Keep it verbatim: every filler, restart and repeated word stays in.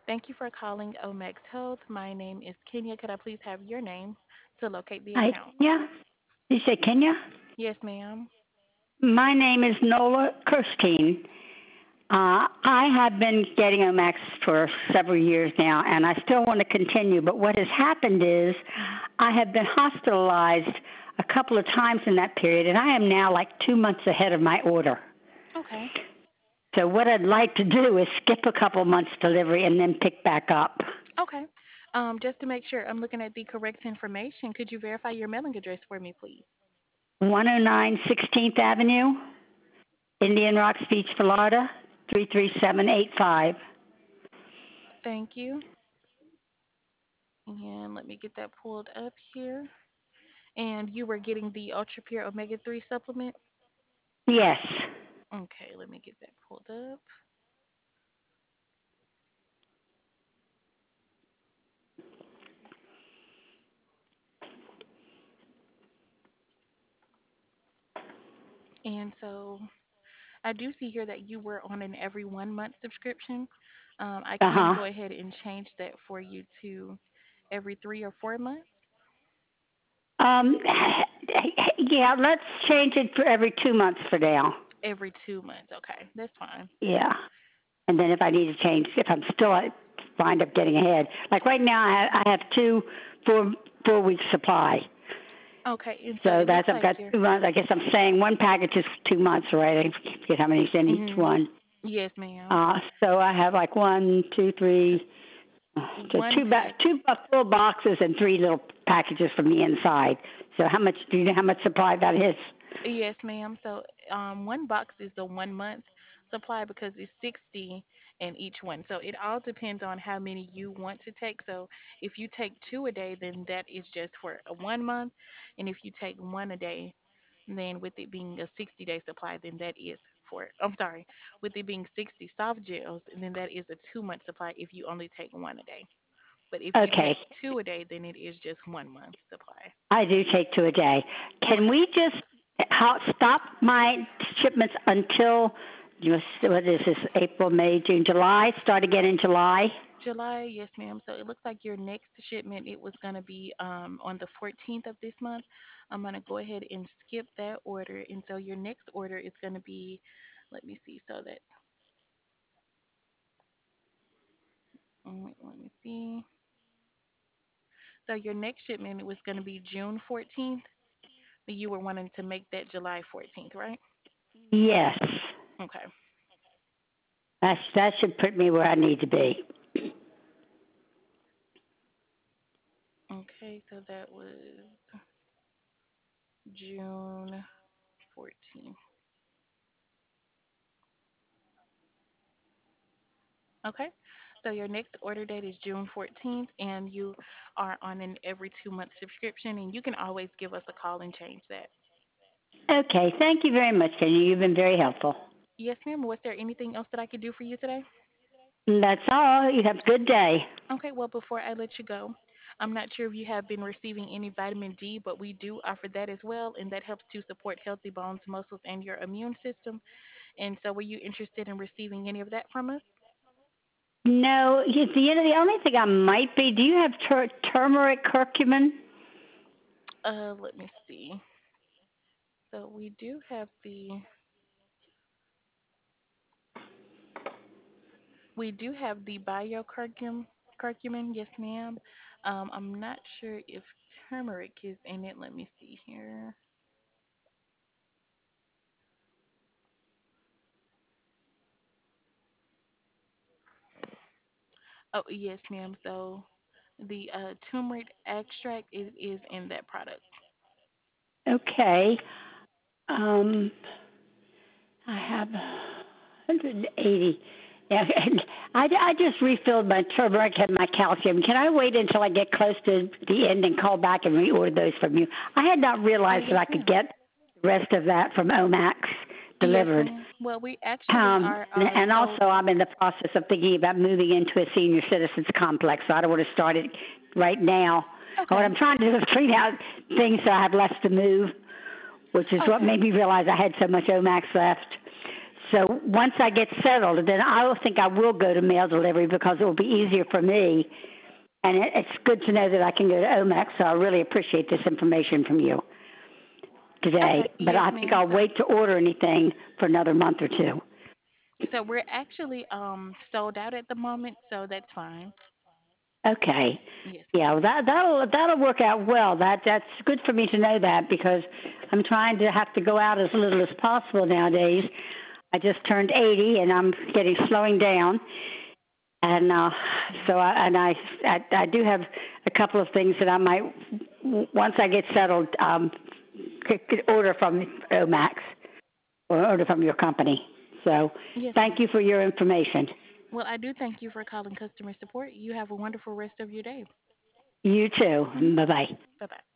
Thank you for calling Omex Health. My name is Kenya. Could I please have your name to locate the Hi, account? Kenya. You say Kenya? Yes, ma'am. My name is Nola Kirstein. Uh, I have been getting Omax for several years now, and I still want to continue. But what has happened is Hmm. I have been hospitalized a couple of times in that period, and I am now like two months ahead of my order. Okay. So what I'd like to do is skip a couple months delivery and then pick back up. Okay. Um, just to make sure I'm looking at the correct information, could you verify your mailing address for me, please? one oh nine sixteenth Avenue, Indian Rocks Beach, Florida, three three seven eight five. Thank you. And let me get that pulled up here. And you were getting the Ultra Pure Omega three supplement? Yes. Okay, let me get that pulled up. And so I do see here that you were on an every one month subscription. Um, I Uh can huh. go ahead and change that for you to every three or four months. Um, yeah, let's change it for every two months for now. Every two months. Okay, that's fine. Yeah. And then if I need to change, if I'm still I wind up getting ahead. Like right now, I have, I have two four four week supply. Okay, and so So it looks that's I've like got you're. two months. I guess I'm saying one package is two months, right? I forget how many's in each Hmm. one. Yes, ma'am. Uh, so I have like one, two, three, uh, so One two ba- pack. two bu- full boxes and three little packages from the inside. So how much do you know how much supply that is? Yes, ma'am. So um, one box is the one month supply because it's sixty in each one. So it all depends on how many you want to take. So if you take two a day, then that is just for a one month. And if you take one a day, then with it being a sixty day supply, then that is for, I'm sorry, with it being sixty soft gels, then that is a two month supply if you only take one a day. But if you take Okay, two a day, then it is just one month supply. I do take two a day. Can Okay. we just how, stop my shipments until you know, what is this? April, May, June, July. Start again in July. July, yes, ma'am. So it looks like your next shipment it was gonna be um on the fourteenth of this month. I'm gonna go ahead and skip that order, and so your next order is gonna be, let me see, so that mm, let me see. So your next shipment it was gonna be June fourteenth, but you were wanting to make that July fourteenth, right? Yes, Okay. that that should put me where I need to be. Okay, so that was June fourteenth. Okay. So your next order date is June fourteenth, and you are on an every two month subscription, and you can always give us a call and change that. Okay, thank you very much, Kenny. You've been very helpful. Yes, ma'am. Was there anything else that I could do for you today? That's all. You have a good day. Okay, well, before I let you go, I'm not sure if you have been receiving any vitamin D, but we do offer that as well, and that helps to support healthy bones, muscles, and your immune system. And so, were you interested in receiving any of that from us? No, you, you know the only thing I might be. Do you have tur- turmeric curcumin? Uh, let me see. So, we do have the We do have the biocurcumin, curcumin, yes, ma'am. Um, I'm not sure if turmeric is in it. Let me see here. Oh, yes, ma'am. So the uh, turmeric extract is, is in that product. Okay. Um, I have one hundred eighty. Yeah, and I, I just refilled my turmeric and my calcium. Can I wait until I get close to the end and call back and reorder those from you? I had not Uh, realized that yes, I could ma'am. get the rest of that from Omax Yes, delivered. ma'am. Well, we actually Um, are uh, and so also, I'm in the process of thinking about moving into a senior citizens complex, so I don't want to start it right now. And what okay, I'm trying to do is clean out things so I have less to move, which is what okay, made me realize I had so much Omax left. So once I get settled, then I will think I will go to mail delivery because it will be easier for me. And it, it's good to know that I can go to Omax. So I really appreciate this information from you Okay. today. But Yes, I think ma'am. I'll So wait to order anything for another month or two. so we're actually um sold out at the moment, so that's fine. Okay. Yes, Yeah, ma'am. well, that that'll that'll work out well. That that's good for me to know that because I'm trying to have to go out as little as possible nowadays. I just turned eighty and I'm getting slowing down, and uh, so I and I, I I do have a couple of things that I might once I get settled um, could, could order from Omax or order from your company. So Yes, thank ma'am. you for your information. Well, I do thank you for calling customer support. You have a wonderful rest of your day. You too. Hmm. Bye bye. Bye bye.